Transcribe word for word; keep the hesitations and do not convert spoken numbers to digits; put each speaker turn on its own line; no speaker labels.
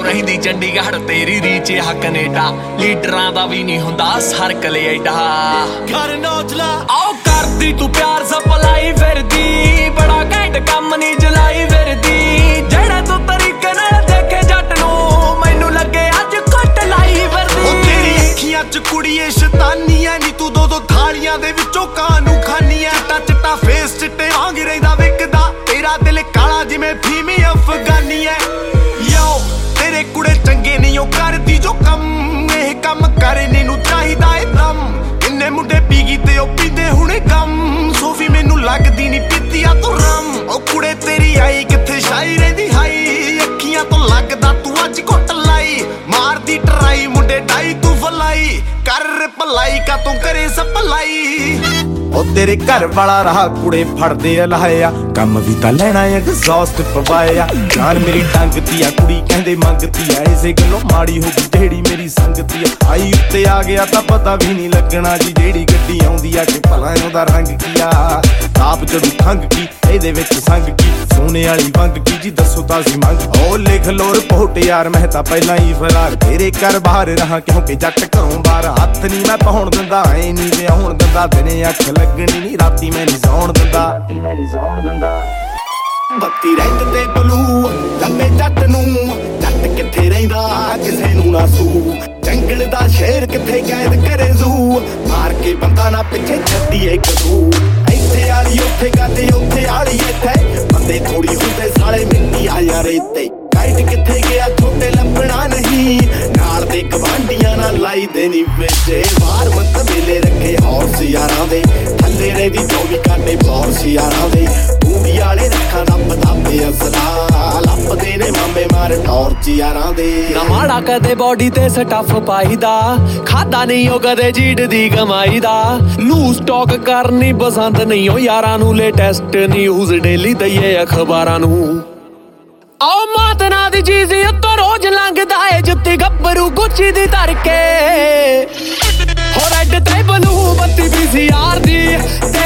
ਰਹਿੰਦੀ ਚੰਡੀਗੜ੍ਹ ਤੇਰੀ ਰੀਚ ਆ ਕੈਨੇਡਾ ਲੀਡਰਾਂ ਦਾ ਵੀ ਨਹੀਂ ਹੁੰਦਾ ਸਰਕਲ ਐਡਾ
ਘਰ ਨੌਜਲਾ
ਆਓ ਕਰਦੀ ਤੂੰ ਪਿਆਰ ਸਪਲਾਈ ਫਿਰਦੀ ਬੜਾ ਘੈਂਟ ਕੰਮ ਨਹੀਂ ਜਲਾਈ ਫਿਰਦੀ ਜਿਹੜਾ ਤੂੰ ਤਰੀਕੇ ਨਾਲ ਦੇਖੇ ਜੱਟ ਨੂੰ ਮੈਨੂੰ ਲੱਗੇ ਅੱਜ ਘੁੱਟ ਲਾਈ ਫਿਰਦੀ
ਉਹ ਤੇਰੀ ਅੱਖੀਆਂ ਚ ਕੁੜੀਏ ਸ਼ੈਤਾਨੀਆਂ ਨੀ ਤੂੰ ਦੋ ਦੋ ਥਾਲੀਆਂ ਦੇ ਵਿੱਚੋਂ ਕਾਨੂੰ ਖਾਨੀ ਐ ਚਿੱਟਾ ਚਿੱਟਾ ਫੇਸ ਚਿੱਟੇ ਵਾਂਗ ਰਹਿੰਦਾ ਵਿਕਦਾ ਤੇਰਾ ਦਿਲ ਕਾਲਾ ਜਿਵੇਂ ਫੀਮੀ ਅਫਗਾਨੀ ਐ ਯੋ ਤੇਰੇ ਕੁੜੇ ਚੰਗੇ ਨਹੀਂ ਉਹ ਕਰਦੀ ਜੋ ਕੰਮ ਇਹ ਕੰਮ ਕਰਨੇ ਨੂੰ ਚਾਹੀਦਾ ਏ ਦਮ ਇੰਨੇ ਮੁੰਡੇ ਪੀ ਗਈ ਤੇ ਉਹ ਪੀਂਦੇ ਹੁਣੇ ਕੰਮ ਸੋਫੀ ਮੈਨੂੰ ਲੱਗਦੀ ਨਹੀਂ ਪੀਤੀਆ ਤੂੰ ਰਮ ਉਹ ਕੁੜੇ ਤੇਰੀ ਆਈ ਕਿੱਥੇ ਸ਼ਾਈ ਰਹਿੰਦੀ ਹਾਈ ਅੱਖੀਆਂ ਤੋਂ ਲੱਗਦਾ ਤੂੰ ਅੱਜ ਘੁੱਟ ਲਾਈ ਮਾਰਦੀ ਟਰਾਈ ਮੁੰਡੇ ਡਾਈ ਤੂੰ ਫਲਾਈ ਕਰ ਭਲਾਈ ਕਾ ਤੂੰ ਕਰੇ ਸਪਲਾਈ ਉਹ ਤੇਰੇ ਘਰ ਵਾਲਾ ਰਾਹ ਕੁੜੇ ਫੜਦੇ ਆ ਲਾਇਆ ਕੰਮ ਵੀ ਤਾਂ ਲੈਣਾ ਐਗਜ਼ੌਸਟ ਪਵਾਇਆ ਜਾਨ ਮੇਰੀ ਟੰਗਦੀ ਆ ਕੁੜੀ ਕਹਿੰਦੇ ਮੰਗਦੀ ਆ ਇਸੇ ਗੱਲੋਂ ਮਾੜੀ ਹੋ ਗਈ ਜਿਹੜੀ ਮੇਰੀ ਸੰਗਤੀ ਆ ਆਈ ਉੱਤੇ ਆ ਗਿਆ ਤਾਂ ਪਤਾ ਵੀ ਨਹੀਂ ਲੱਗਣਾ ਜੀ ਜਿਹੜੀ ਗੱਡੀ ਆਉਂਦੀ ਆ ਕਿ ਭਲਾ ਉਹਦਾ ਰੰਗ ਕੀ ਆ ਆਪ ਜਦੋਂ ਖੰਗ ਕੀ ਇਹਦੇ ਵਿੱਚ ਸੰਗ ਕੀ ਸੋਨੇ ਵਾਲੀ ਵੰਗ ਕੀ ਜੀ ਦੱਸੋ ਤਾਂ ਸੀ ਮੰਗ ਉਹ ਲਿਖ ਲੋ ਰਿਪੋਰਟ ਯਾਰ ਮੈਂ ਤਾਂ ਪਹਿਲਾਂ ਹੀ ਫਰਾਰ ਤੇਰੇ ਘਰ ਬਾਹਰ ਰਹਾ ਕਿਉਂਕਿ ਜੱਟ ਘਰੋਂ ਬਾਹਰ ਹੱਥ ਨਹੀਂ ਮੈਂ ਪਾਉਣ ਦਿੰਦਾ ਐ ਨਹੀਂ ਵਿਆਹੁਣ ਦਿੰਦਾ ਦਿਨੇ ਅੱਖ ਲੱਗਣੀ ਨੀ ਰਾਤੀ ਮੈਂ ਨਹੀਂ ਸੌਣ ਦਿੰਦਾ ਬੱਤੀ ਰੰਗ ਤੇ ਬਲੂ ਲੰਮੇ ਜੱਟ ਨੂੰ ਜੱਟ ਕਿੱਥੇ ਰਹਿੰਦਾ ਕਿਸੇ ਨੂੰ ਨਾ ਸੂ ਜੰਗਲ ਦਾ ਸ਼ੇਰ ਕਿੱਥੇ ਕੈਦ ਕਰੇ ਜ਼ੂ ਮਾਰ ਕੇ ਬੰਦਾ ਨਾ ਪਿੱਛੇ ਛੱਡੀਏ ਕਦੂ ਇੱਥੇ ਆਲੀ ਉੱਥੇ ਕਰਦੇ ਉੱਥੇ ਆਲੀ ਇੱਥੇ ਬੰਦੇ ਥੋੜੀ ਹੁੰਦੇ ਸਾਲੇ ਮਿੱਟੀ ਆ ਯਾਰ ਇੱਥੇ ਕਾਈਟ ਕਿੱਥੇ ਗਿਆ ਛੋਟੇ ਲੱਭਣਾ ਨਹੀਂ ਨਾਲ ਦੇ ਗਵਾਂਢੀਆਂ ਨਾਲ ਲਾਈ ਦੇਣੀ ਵੇਚੇ ਬਾਹਰ ਮਤ ਮੇਲੇ ਰੱਖੇ ਹੌਰਸ ਯਾਰਾਂ ਦੇ ਥੱਲੇ ਰਹਿਦੀ ਚੌਵੀ ਘੰਟੇ ਬੌਰਸ ਯਾਰਾਂ ਦੇ ਪੂਰੀ ਵਾਲੇ ਰੱਖਾਂ ਦਾ ਪਤਾਪੇ ਅਸਲਾ ਲੱਭਦੇ ਨੇ ਮਾਮੇ ਮਾਰ ਟੌਰਚ ਯਾਰਾਂ ਦੇ
ਨਾ ਮਾੜਾ ਕਦੇ ਬੋਡੀ ਤੇ ਸਟੱਫ ਪਾਈਦਾ ਖਾਦਾ ਨਹੀਂ ਉਹ ਕਦੇ ਜੀੜ ਦੀ ਕਮਾਈ ਦਾ ਲੂਜ਼ ਸਟਾਕ ਕਰਨੀ ਪਸੰਦ ਨਹੀਂ ਉਹ ਯਾਰਾਂ ਨੂੰ ਲੇਟੈਸਟ ਨਿਊਜ਼ ਡੇਲੀ ਦਈਏ ਅਖਬਾਰਾਂ ਨੂੰ ਆਓ ਮਾਤਨਾ ਦੀ ਚੀਜ਼ ਉੱਤੋਂ ਰੋਜ਼ ਲੰਘਦਾ ਏ ਜੁੱਤੀ ਗੱਭਰੂ ਗੁੱਚੀ ਦੀ ਧਰ ਕੇ ਹੋ ਰੈਡ ਤੇ ਬਲੂ ਬੱਤੀ ਪੀ ਸੀ ਆਰ ਦੀ